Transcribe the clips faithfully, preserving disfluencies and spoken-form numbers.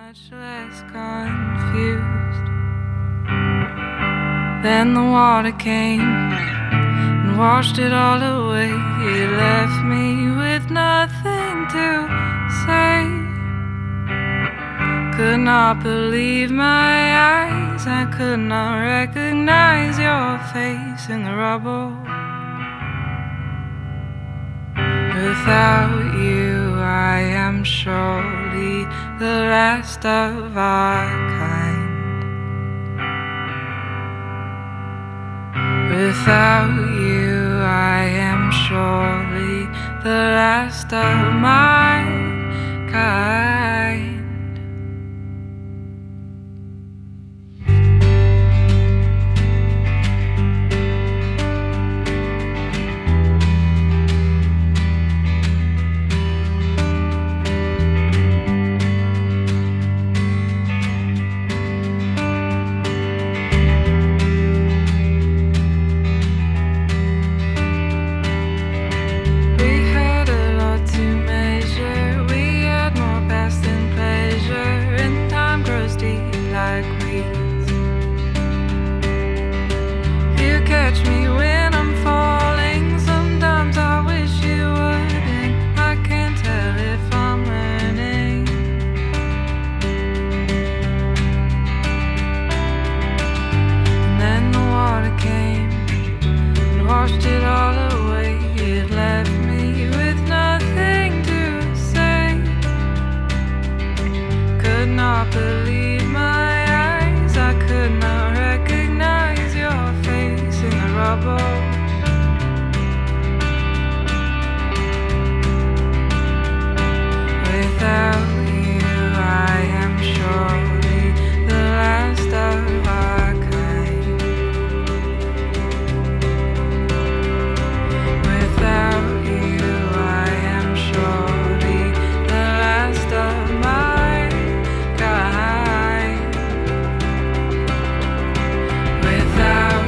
much less confused. Then the water came and washed it all away. It left me with nothing to say. Could not believe my eyes. I could not recognize your face in the rubble. Without you, I am surely the last of our kind. Without you, I am surely the last of my kind. Catch me when I'm falling. Sometimes I wish you wouldn't. I can't tell if I'm learning. And then the water came and washed it all away. It left me with nothing to say. Could not believe my eyes. I could not recognize your face in the rubble. Without you, I am surely the last of our kind. Without you, I am surely the last of my kind. Without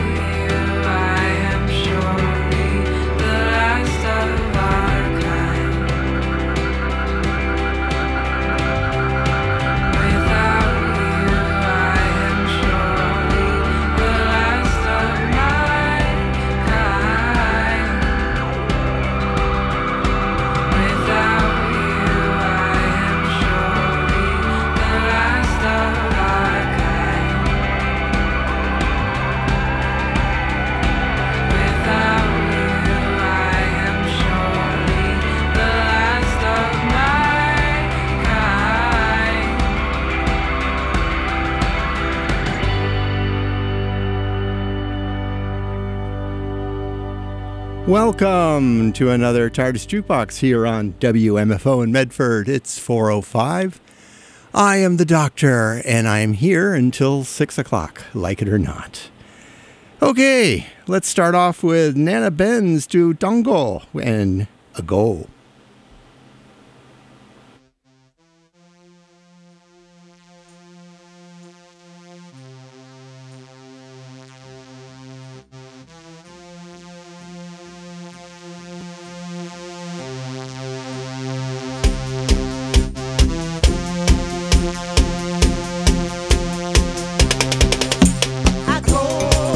Welcome to another TARDIS Jukebox here on W M F O in Medford. It's four oh five. I am the Doctor, and I am here until six o'clock, like it or not. Okay, let's start off with Nana Benz to Dongo and a go.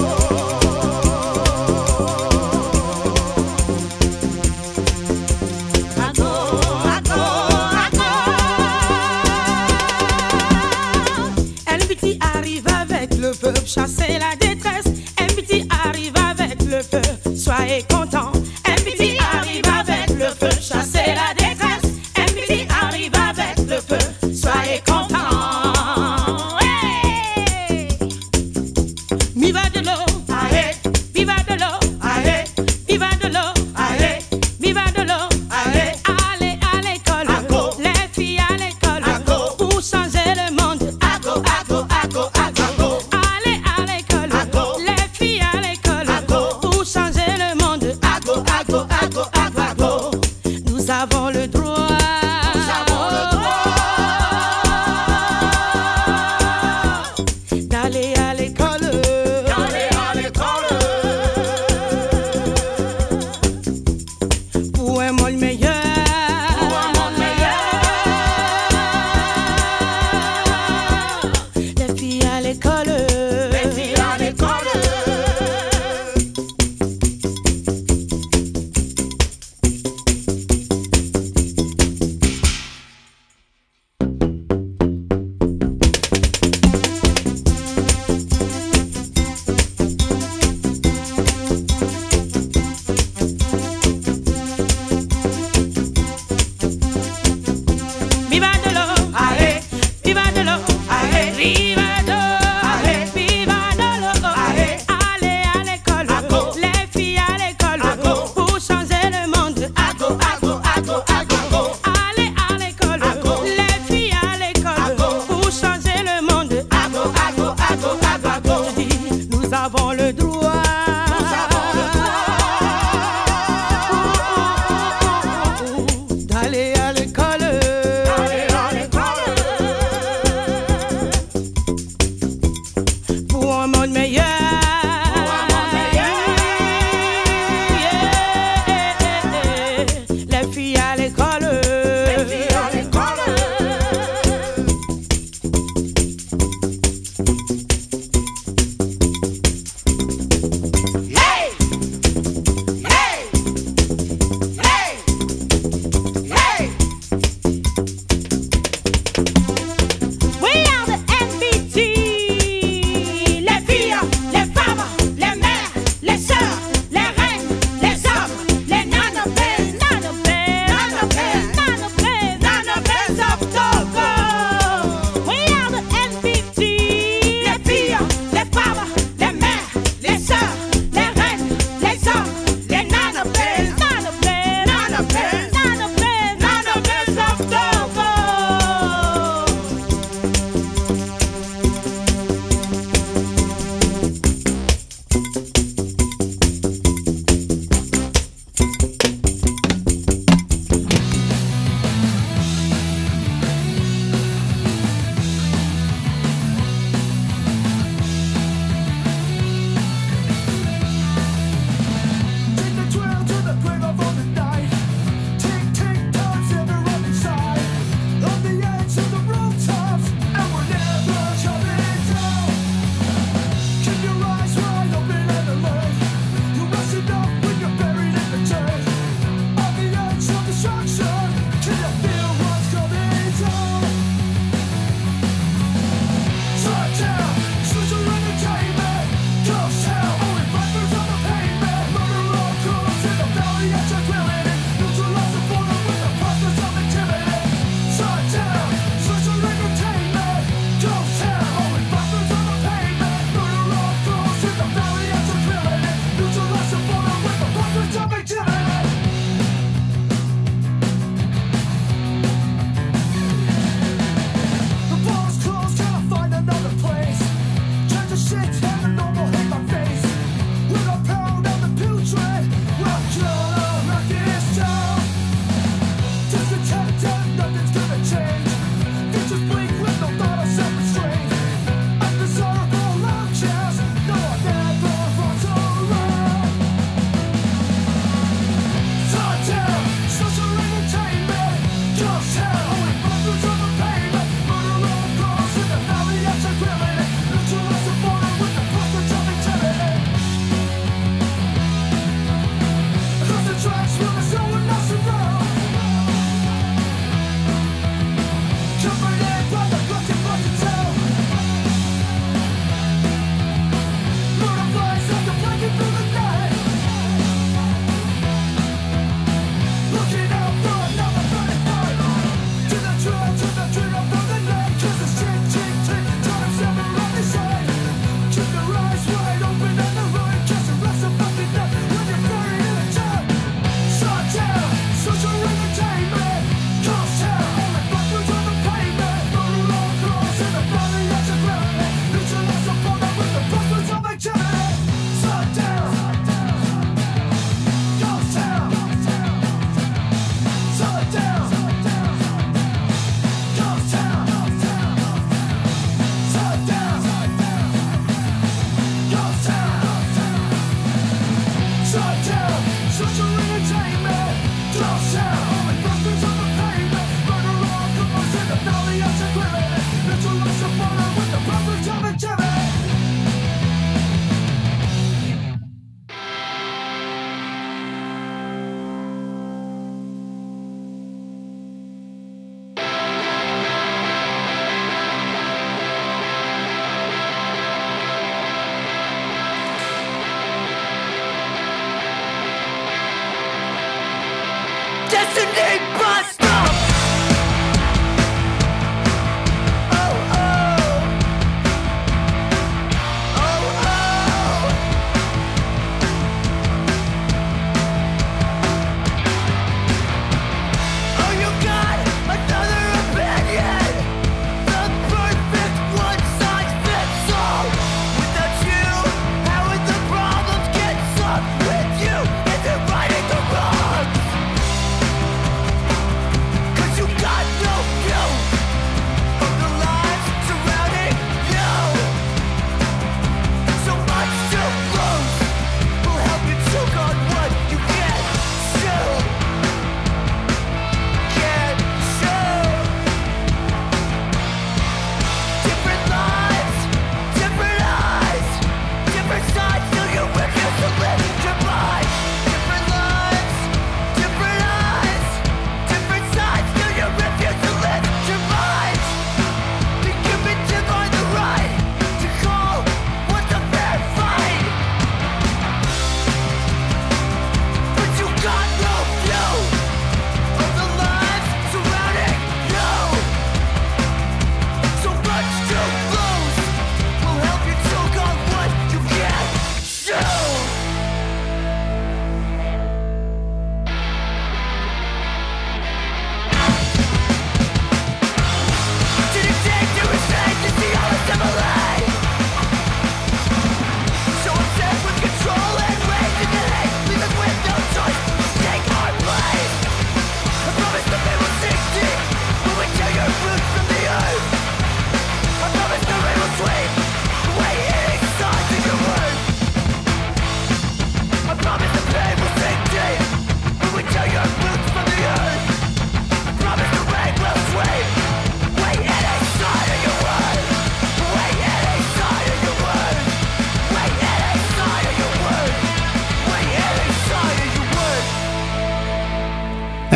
I go.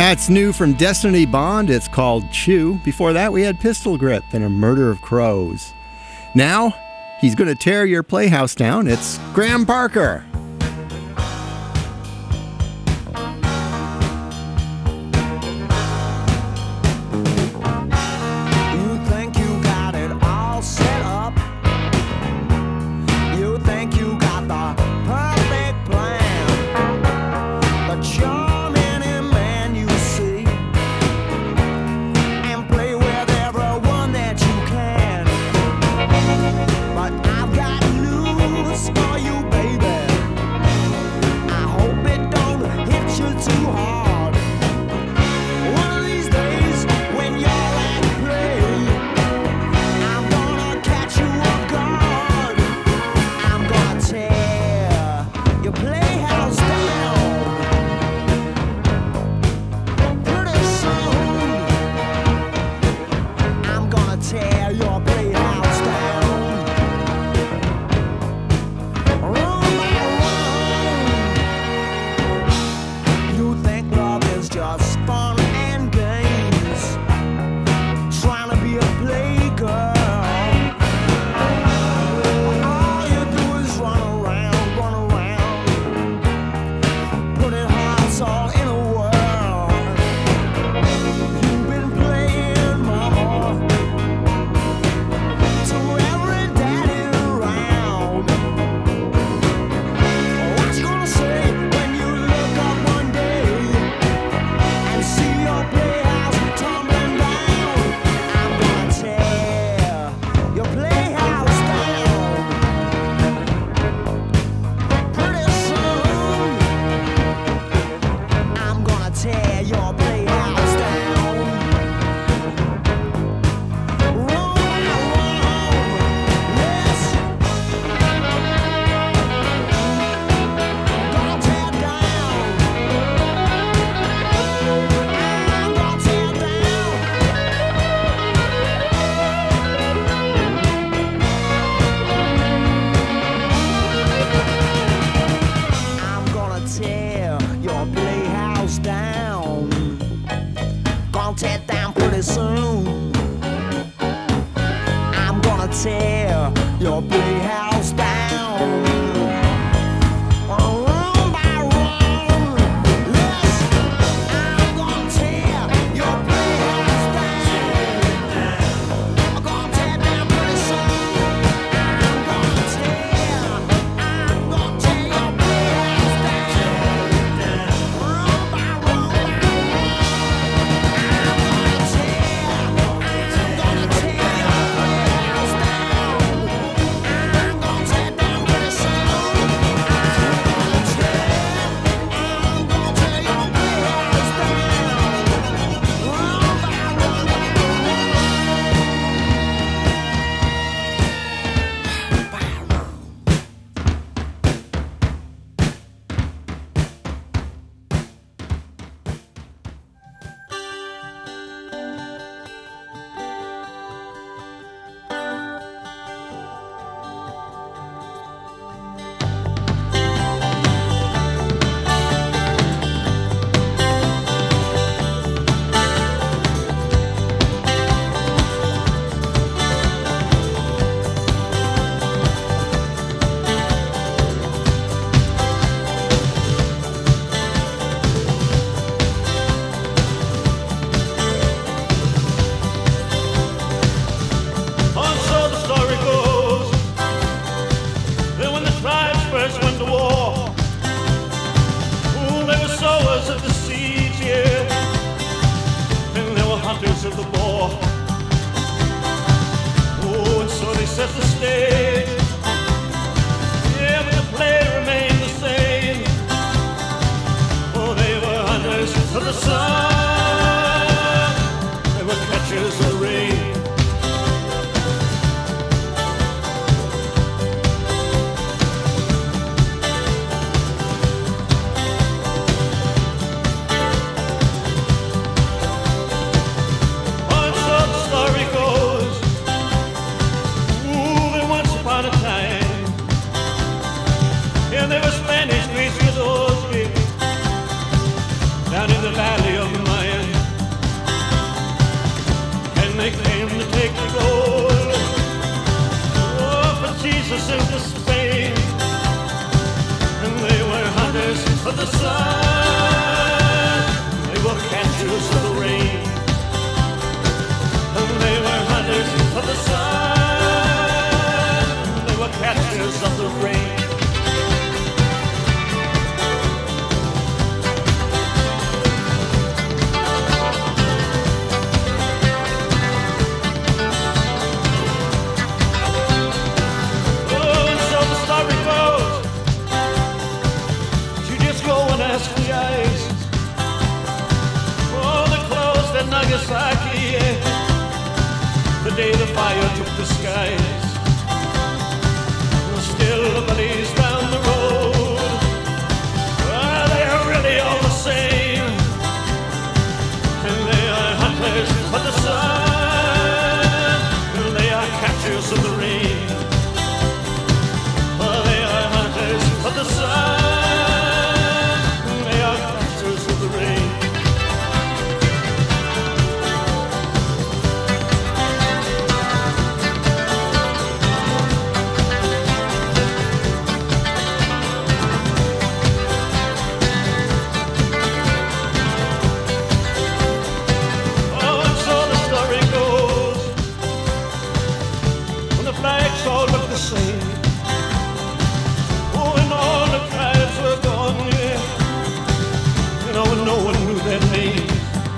That's new from Destiny Bond. It's called Chew. Before that, we had Pistol Grip and A Murder of Crows. Now, he's going to tear your playhouse down. It's Graham Parker. catchers of the rain. Oh, they are hunters of the sun. They are catchers of the rain. All look the same. Oh, and all the tribes were gone, yeah. You know, and no one knew their names.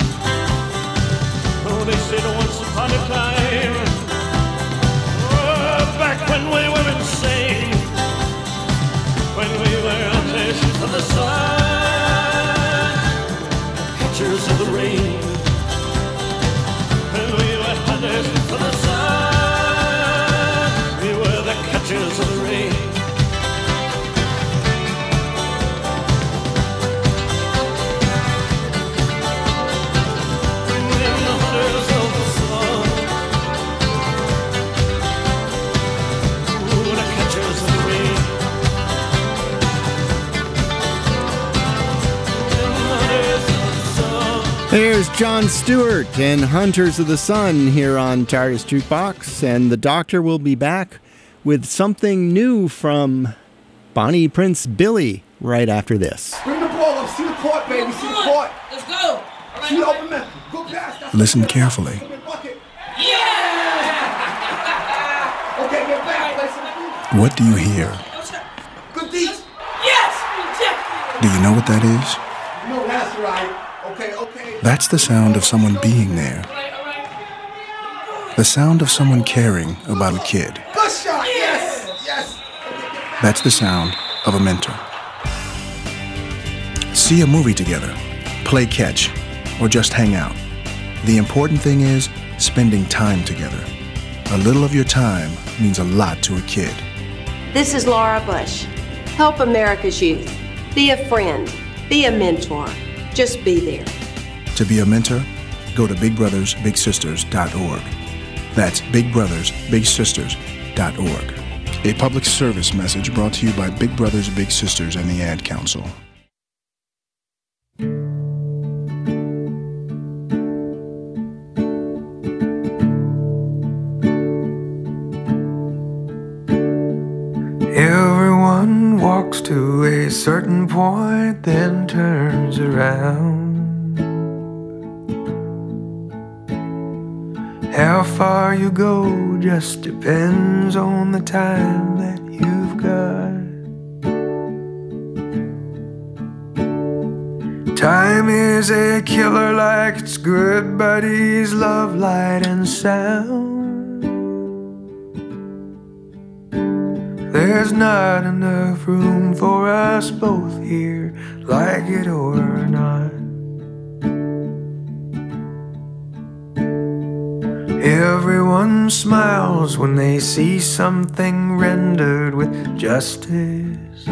Oh, they said once upon a time, oh, back when we were insane, when we were hunters of the sun, catchers of the rain, when we were hunters of the sun. Catchers of the rain. And the hunters of the sun. Ooh, the catchers of the rain. And the hunters of the sun. There's Jon Stewart and Hunters of the Sun here on TARDIS Jukebox, and the Doctor will be back with something new from Bonnie Prince Billy right after this. Bring the ball up. See the court, baby. See the court. Let's go. Right, See the open man. Go past. That's Listen carefully. Yeah! Okay, get back. Listen. What do you hear? Good deeds. Yes! Do you know what that is? No, that's right. Okay, okay. That's the sound of someone being there. The sound of someone caring about a kid. Good shot. Yes. Yes. That's the sound of a mentor. See a movie together, play catch, or just hang out. The important thing is spending time together. A little of your time means a lot to a kid. This is Laura Bush. Help America's youth. Be a friend. Be a mentor. Just be there. To be a mentor, go to big brothers big sisters dot org. That's big brothers big sisters dot org. A public service message brought to you by Big Brothers Big Sisters and the Ad Council. Everyone walks to a certain point, then turns around. How far you go just depends on the time that you've got. Time is a killer like its good buddies, love, light, and sound. There's not enough room for us both here, like it or not. Everyone smiles when they see something rendered with justice.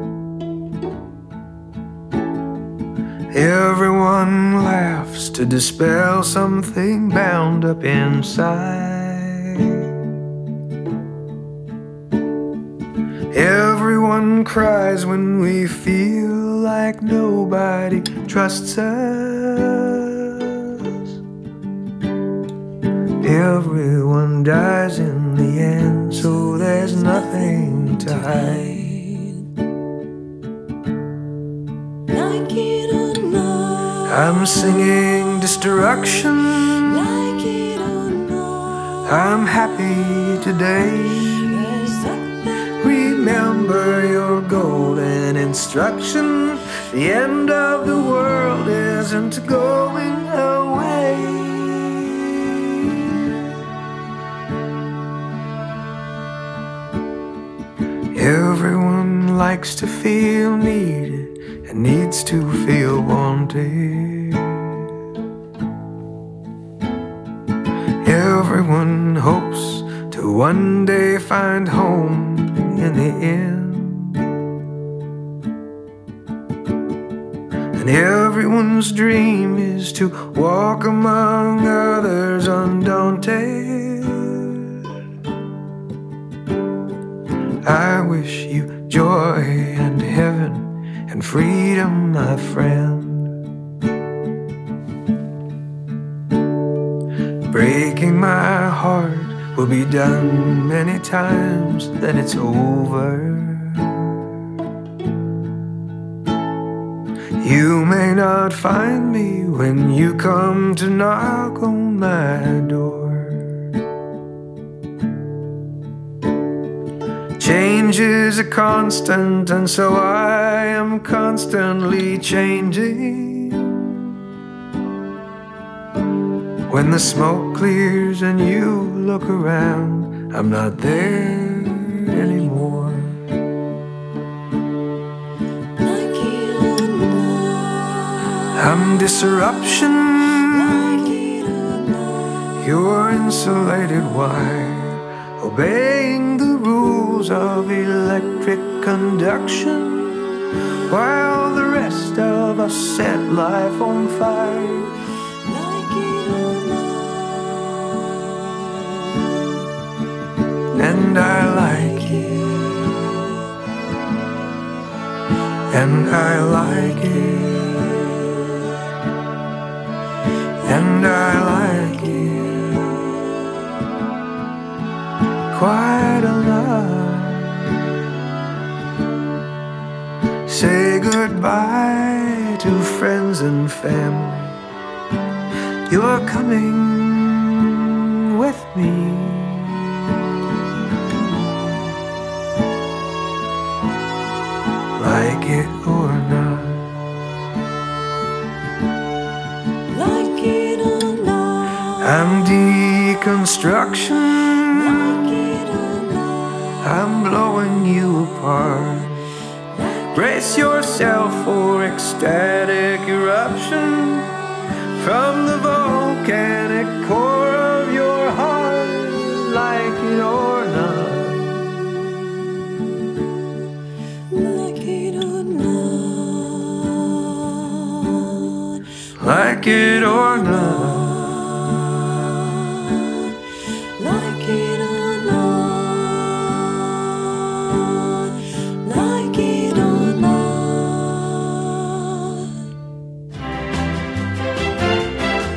Everyone laughs to dispel something bound up inside. Everyone cries when we feel like nobody trusts us. Everyone dies in the end, so there's nothing to hide. Like it or not, I'm singing destruction. like it or not, I'm happy today. there's something Remember your golden instruction. The end of the world isn't going away. Everyone likes to feel needed and needs to feel wanted. Everyone hopes to one day find home in the end. And everyone's dream is to walk among others undaunted. I wish you joy and heaven and freedom, my friend. Breaking my heart will be done many times, then it's over. You may not find me when you come to knock on my door. Change is a constant, and so I am constantly changing. When the smoke clears and you look around, I'm not there anymore. I'm disruption, you're insulated wire, obeying the rules of electric conduction, while the rest of us set life on fire. And I like it, and I like it, and I like it quite a lot. Say goodbye to friends and family. You're coming with me. Like it or not, Like it or not, I'm deconstruction, like it or not, I'm blowing you apart. Brace yourself for ecstatic eruption from the volcanic core of your heart. Like it or not, like it or not, like it or not. like it or not, like it or not.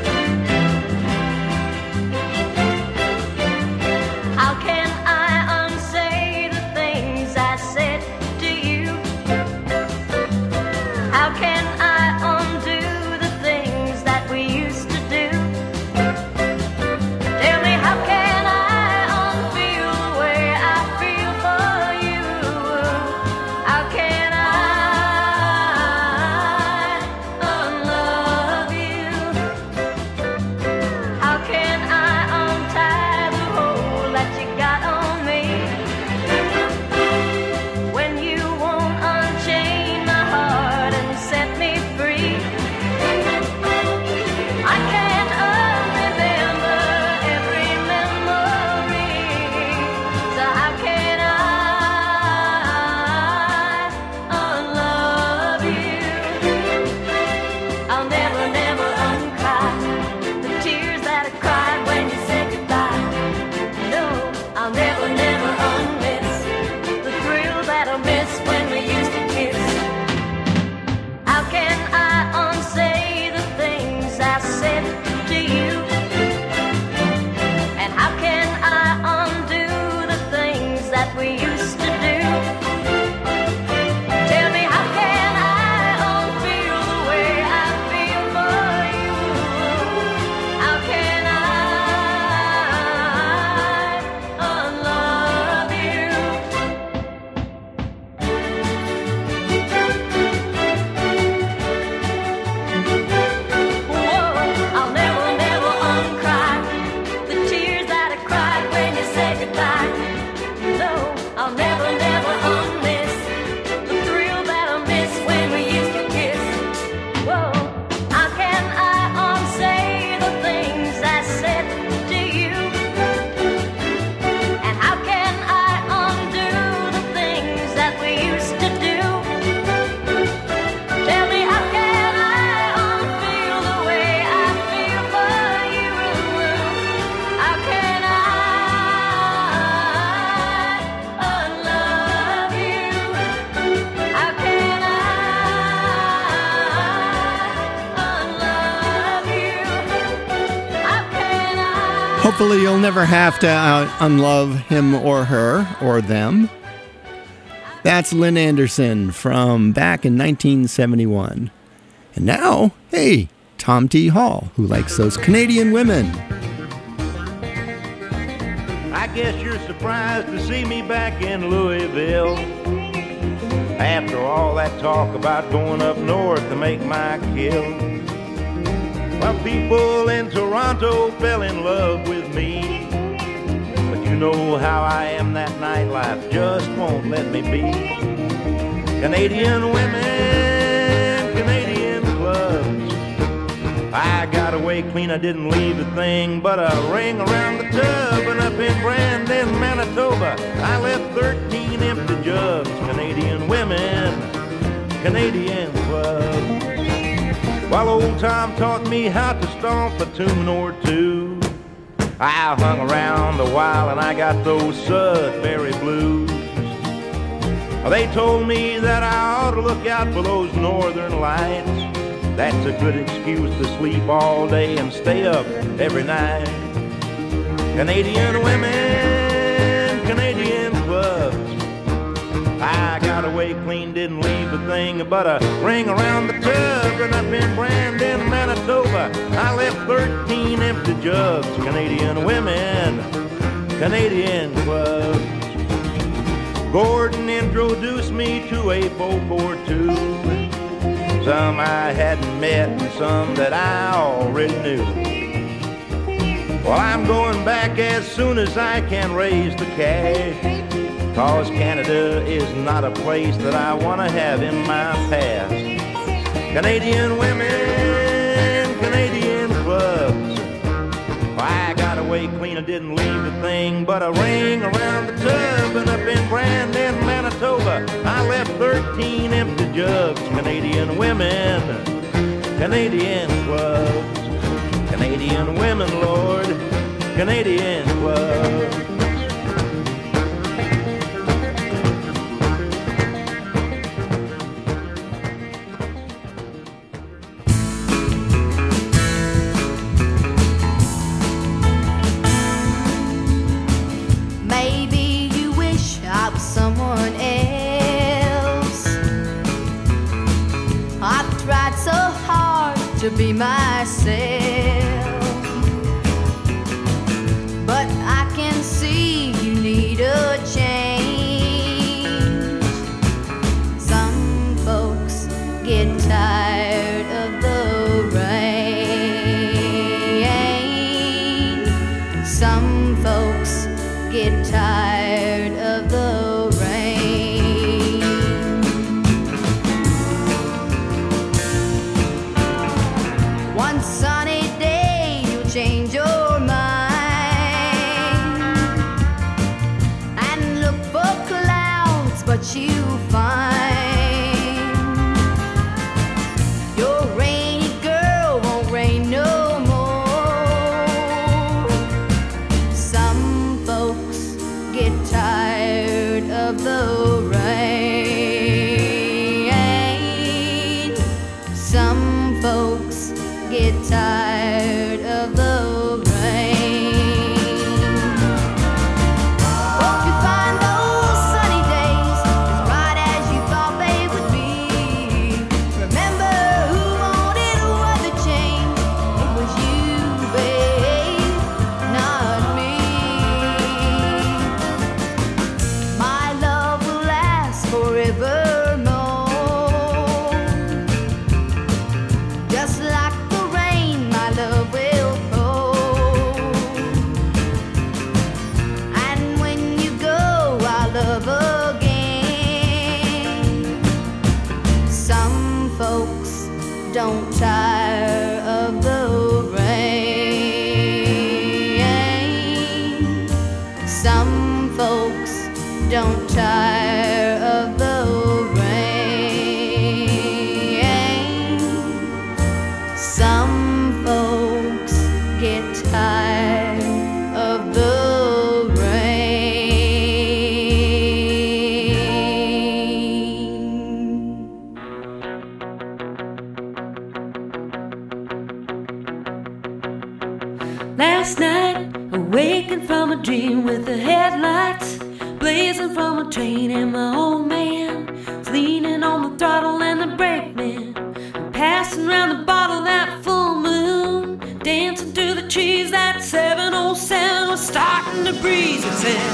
Hopefully you'll never have to uh, unlove him or her or them. That's Lynn Anderson from back in nineteen seventy-one. And now, hey, Tom T. Hall, who likes those Canadian women. I guess you're surprised to see me back in Louisville. After all that talk about going up north to make my kill. Well, people in Toronto fell in love with me. But you know how I am, that nightlife just won't let me be. Canadian women, Canadian clubs. I got away clean, I didn't leave a thing but a ring around the tub. And up in Brandon, Manitoba, I left thirteen empty jugs. Canadian women, Canadian clubs. While old Tom taught me how to stomp a tune or two, I hung around a while and I got those Sudbury blues. They told me that I ought to look out for those northern lights. That's a good excuse to sleep all day and stay up every night. Canadian women, Canadian clubs. I got away clean, didn't leave a thing but a ring around the tub. And up in Brandon, Manitoba, I left thirteen empty jugs. Canadian women, Canadian clubs. Gordon introduced me to a folk or two. Some I hadn't met and some that I already knew. Well, I'm going back as soon as I can raise the cash. Cause Canada is not a place that I want to have in my past. Canadian women, Canadian clubs. I got away clean, I didn't leave a thing but a ring around the tub. And up in Brandon, Manitoba, I left thirteen empty jugs. Canadian women, Canadian clubs. Canadian women, Lord, Canadian clubs. Someone else. I tried so hard to be myself, but I can see you need a change. Some folks get tired of the rain. Some folks get tired of the change your mind and look for clouds, but you find your rainy girl won't rain no more. Some folks get tired of the rain. Some folks get tired of the don't tire of the rain. Some folks don't tire of the rain. Some folks get tired of the Last night blazing from a train, and my old man is leaning on the throttle and the brake man, passing round the bottle that full moon, dancing through the trees. That seven oh seven was starting to breeze. It said,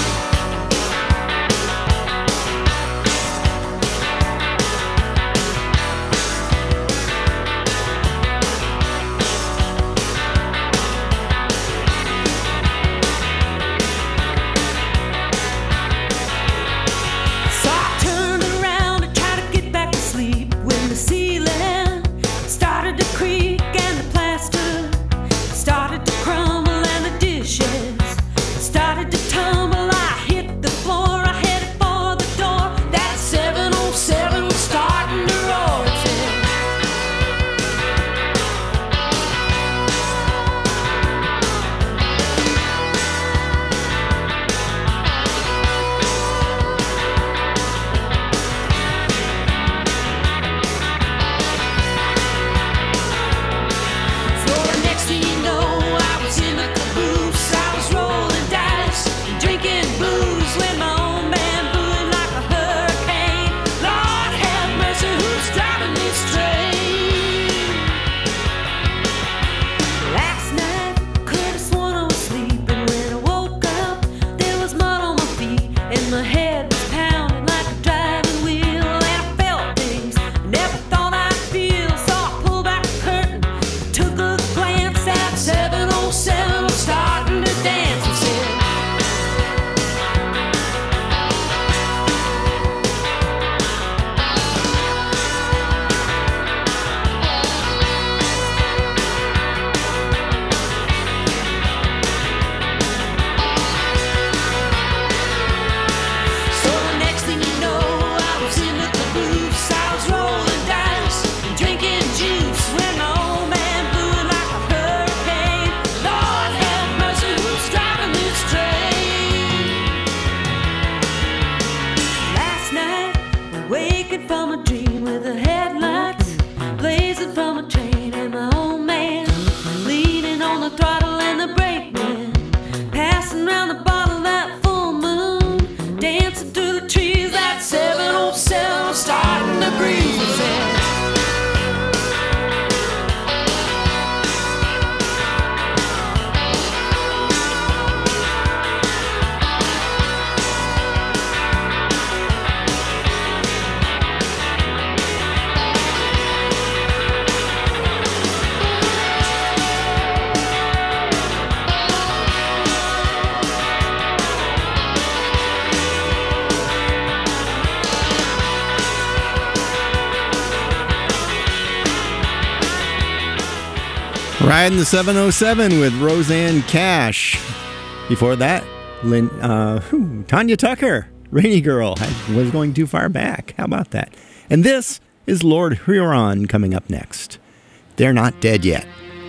Riding the seven oh seven with Rosanne Cash. Before that, Lynn, uh, whew, Tanya Tucker, Rainy Girl. I was going too far back. How about that? And this is Lord Huron coming up next. They're Not Dead Yet.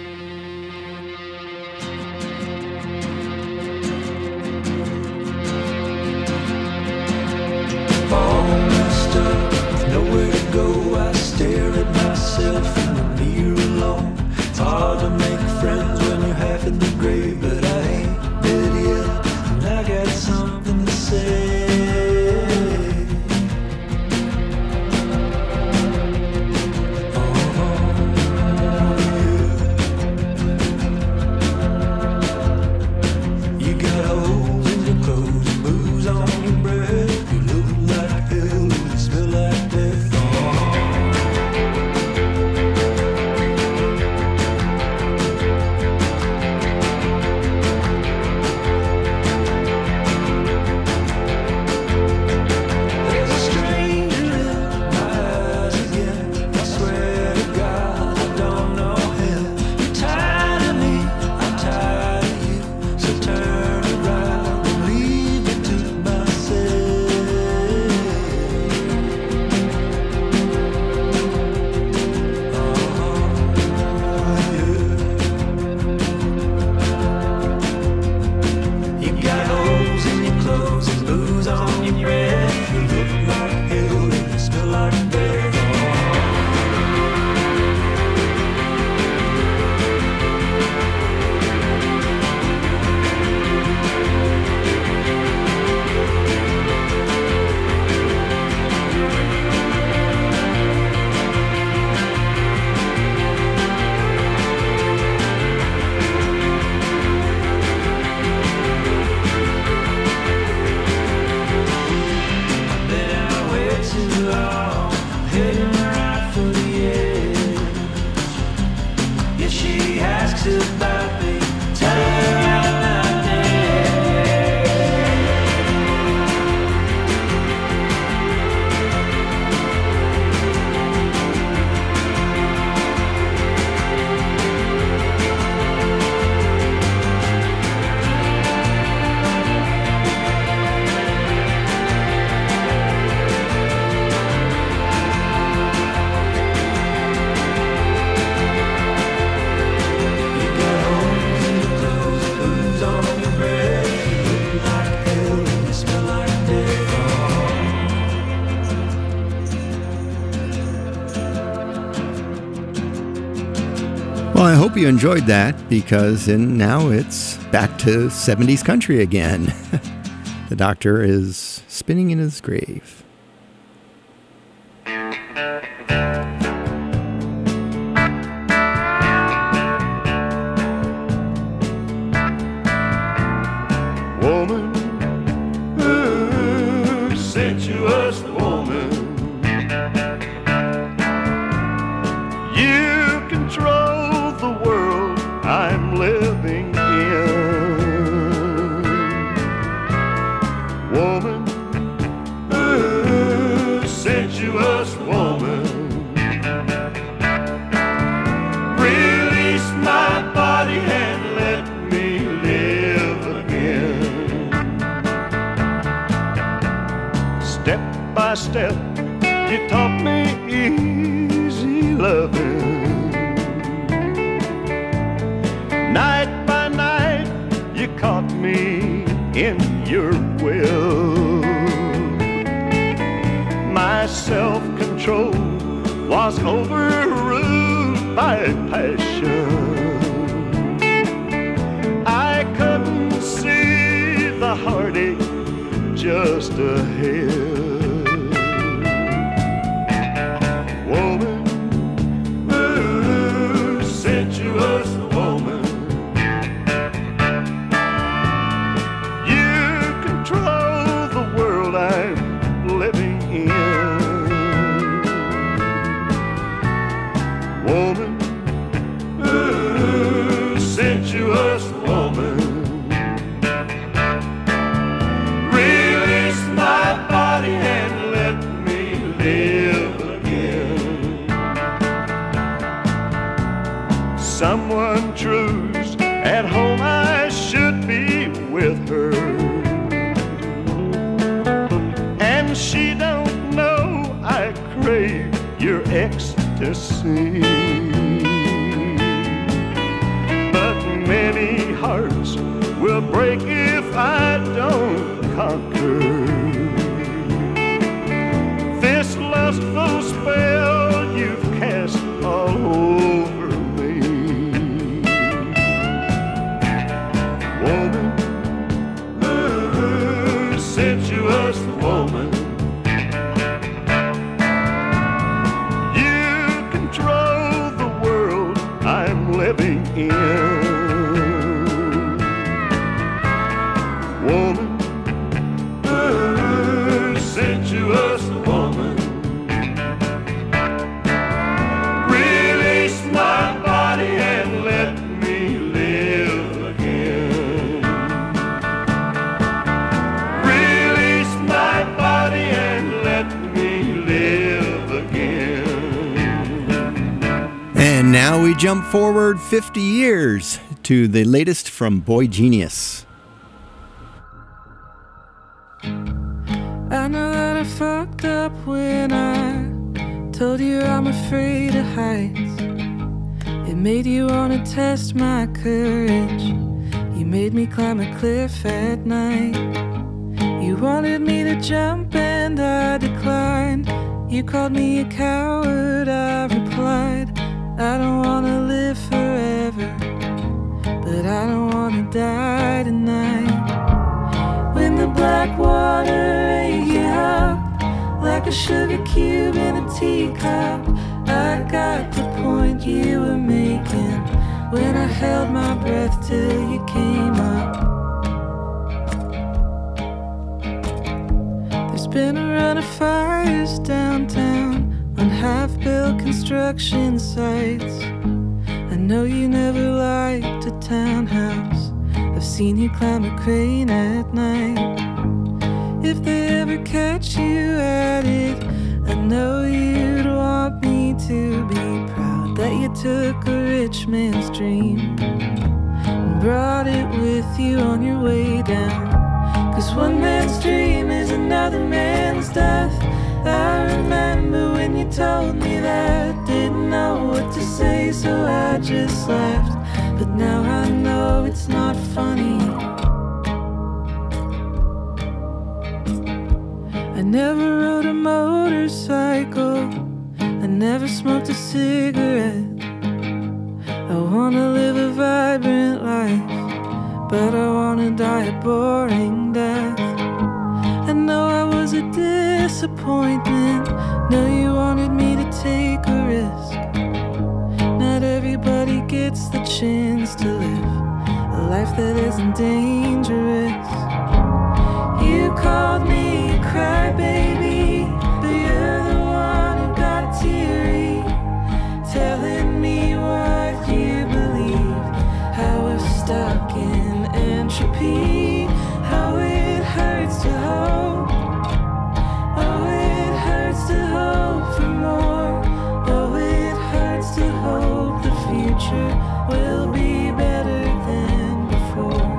All messed up, with nowhere to go, I stare at myself in the mirror alone. It's hard to make friends when you're half in the grave, but I ain't dead yet, and I got something to say. hope you enjoyed that, because in, now it's back to seventies country again. The doctor is spinning in his grave. Woman, ooh, sensuous woman, you control the world I'm living in. Woman, ooh, sensuous woman, release my body and let me live again. Step by step, you taught me easy loving. Night by night, you caught me in your will. My self-control was overruled by passion. I couldn't see the heartache just ahead. Woman, ooh, sensuous woman, you control the world I'm living in. Woman, ooh, sensuous woman, release my body and let me live again. Someone true's at home, I should be with her, and she don't know I crave your ecstasy. But many hearts will break if I don't conquer this lustful spell you've cast all over me. Woman, ooh, sensuous woman, you control the world I'm living in. Woman, ooh, sensuous woman, release my body and let me live again. Release my body and let me live again. And now we jump forward fifty years to the latest from Boy Genius. I know that I fucked up when I told you I'm afraid of heights. It made you want to test my courage. You made me climb a cliff at night. You wanted me to jump and I declined. You called me a coward, I replied. I don't want to live forever, but I don't want to die tonight. When the black water ate you up like a sugar cube in a teacup, I got the point you were making when I held my breath till you came up. There's been a run of fires downtown on half-built construction sites. I know you never liked a townhouse. I've seen you climb a crane at night. If they ever catch you at it, I know you'd want me to be proud that you took a rich man's dream and brought it with you on your way down. Cause one man's dream is another man's death. I remember when you told me that. Didn't know what to say, so I just laughed. But now I know it's not funny. I never rode a motorcycle, I never smoked a cigarette. I wanna live a vibrant life, but I wanna die a boring death. I know I was a disappointment. Know you wanted me to take a risk. Not everybody gets the chance to live a life that isn't dangerous. You called me a crybaby, but you're the one who got teary, telling me what you believe, how we're stuck in entropy, how it hurts to hope, oh it hurts to hope for more, oh it hurts to hope the future will be better than before.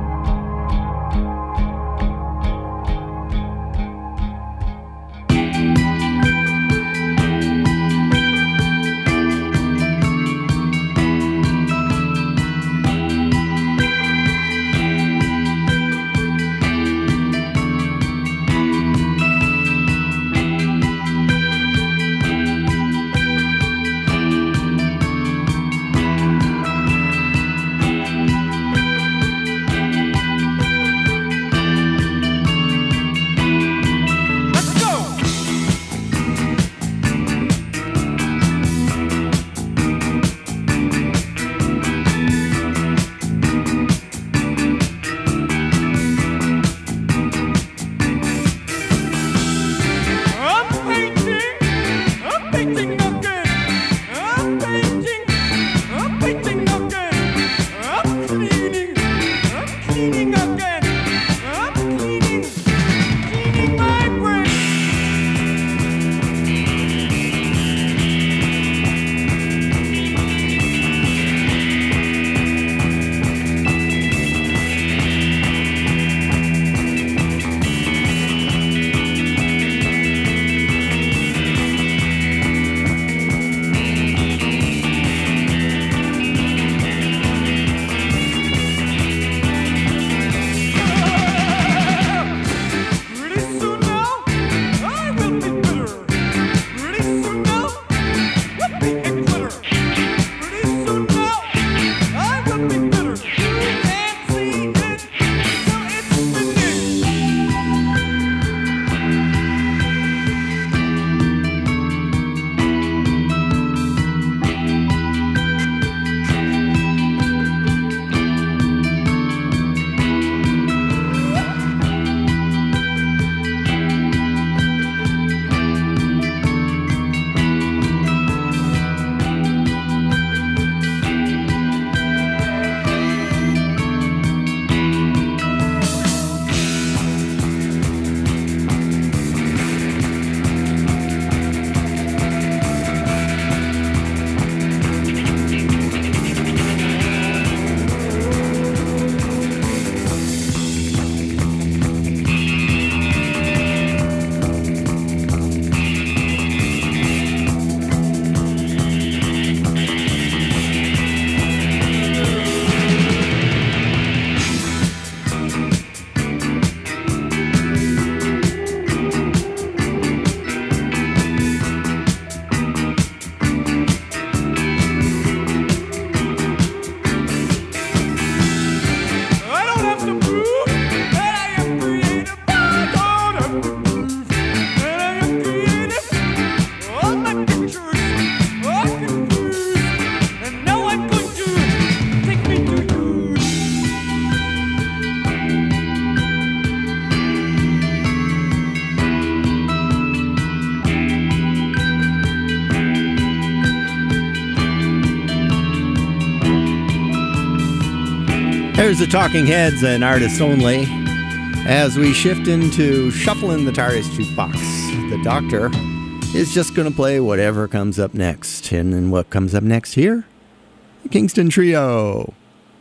There's the Talking Heads and Artists Only. As we shift into Shuffling the TARDIS Jukebox, the Doctor is just going to play whatever comes up next. And then what comes up next here? The Kingston Trio.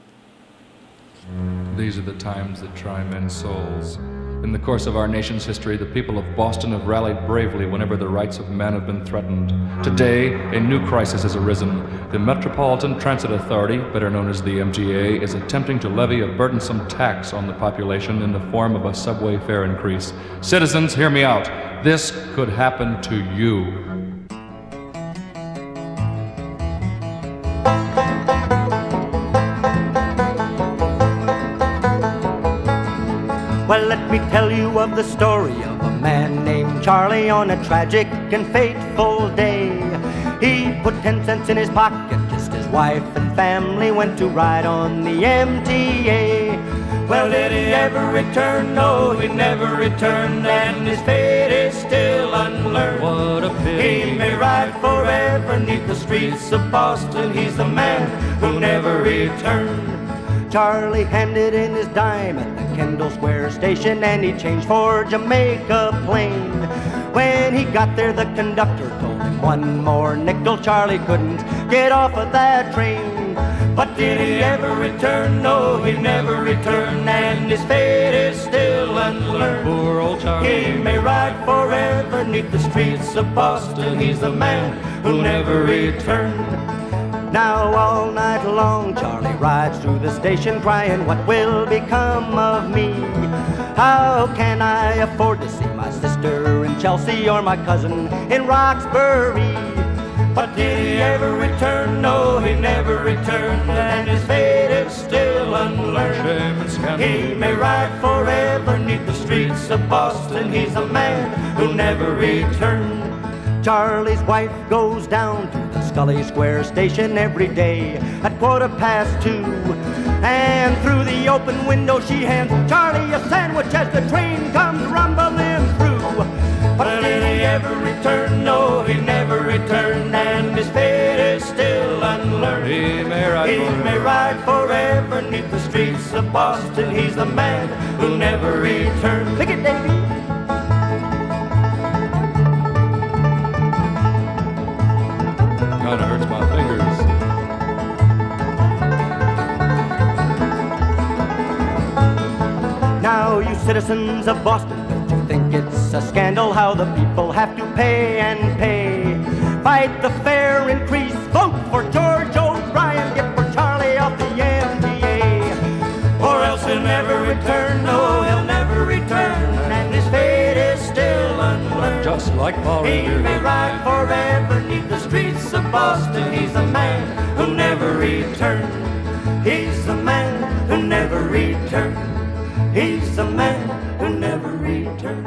These are the times that try men's souls. In the course of our nation's history, the people of Boston have rallied bravely whenever the rights of man have been threatened. Today, a new crisis has arisen. The Metropolitan Transit Authority, better known as the M T A, is attempting to levy a burdensome tax on the population in the form of a subway fare increase. Citizens, hear me out. This could happen to you. Well, let me tell you of the story of a man named Charlie on a tragic and fateful day. He put ten cents in his pocket, just his wife and family went to ride on the M T A. Well, did he ever return? No, he never returned, and his fate is still unlearned. What a pity. He may ride forever neath the streets of Boston. He's the man who never returned. Charlie handed in his dime at the Kendall Square station, and he changed for Jamaica Plain. When he got there, the conductor told him one more nickel. Charlie couldn't get off of that train. But did he ever return? No, he never returned, and his fate is still unlearned. Poor old Charlie. He may ride forever neath the streets of Boston. He's the man who never returned. Now all night long Charlie rides through the station crying, what will become of me? How can I afford to see my sister in Chelsea or my cousin in Roxbury? But did he ever return? No, he never returned, and his fate is still unlearned. Shame and scandal. He may ride forever neath the streets of Boston. He's a man who never returned. Charlie's wife goes down to the Scully Square station every day at quarter past two. And through the open window she hands Charlie a sandwich as the train comes rumbling through. But did he ever return? No, he never returned, and his fate is still unlearned. He may ride he forever. may ride forever neath the streets of Boston. He's the man who never returned. Pick it, Davy. Kinda hurts my fingers. Now, you citizens of Boston, don't you think it's a scandal how the people have to pay and pay? Fight the fare increase, vote for George O'Brien, get for Charlie off the M T A. Or else he'll never return, no, he'll never return, and his fate is still unlearned. Just like Paul He Revere. may ride forever neath the streets of Boston. He's the man who never returned. He's the man who never returned. He's the man who never returned.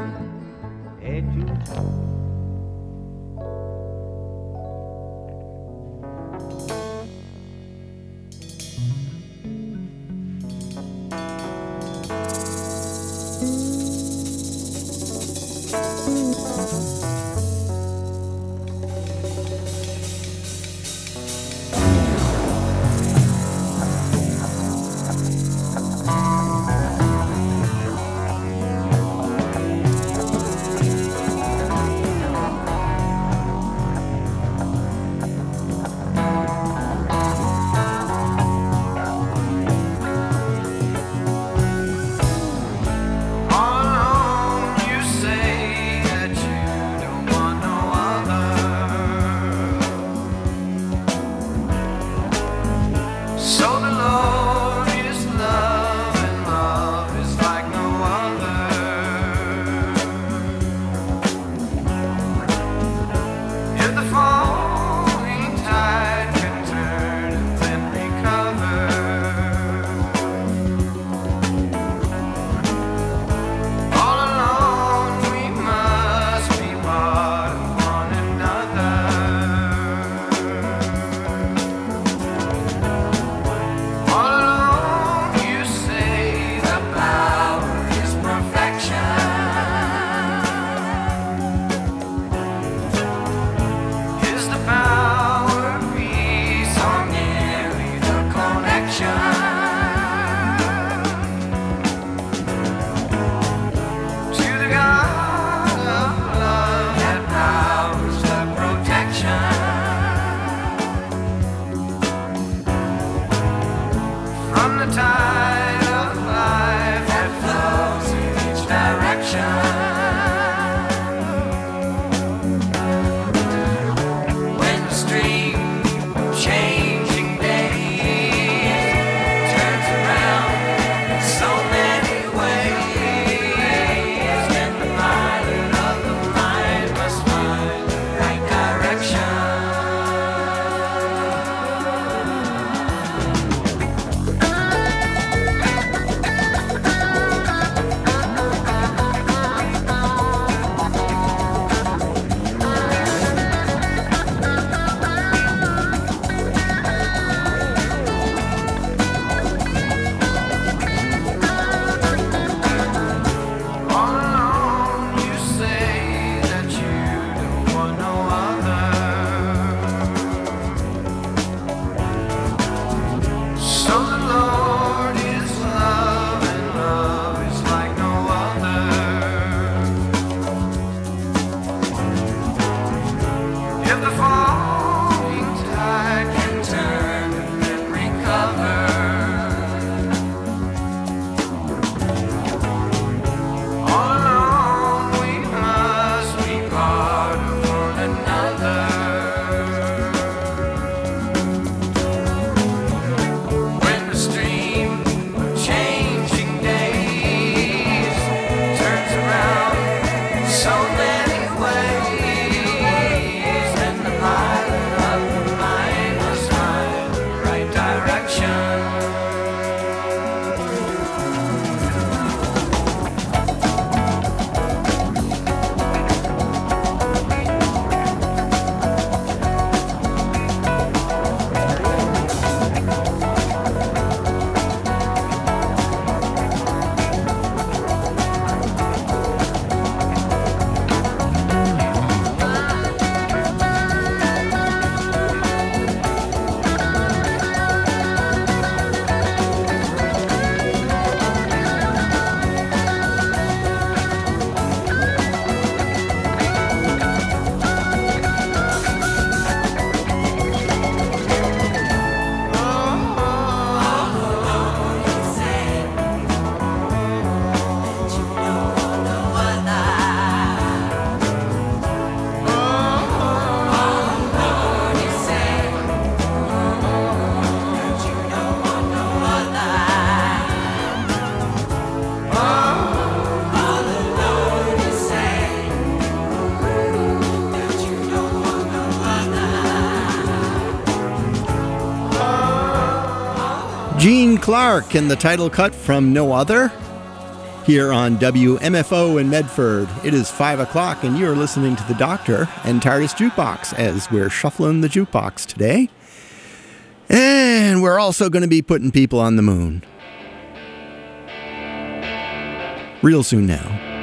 Clark and the title cut from No Other here on W M F O in Medford. It is five o'clock and you're listening to The Doctor and TARDIS Jukebox as we're shuffling the jukebox today. And we're also going to be putting people on the moon. Real soon now.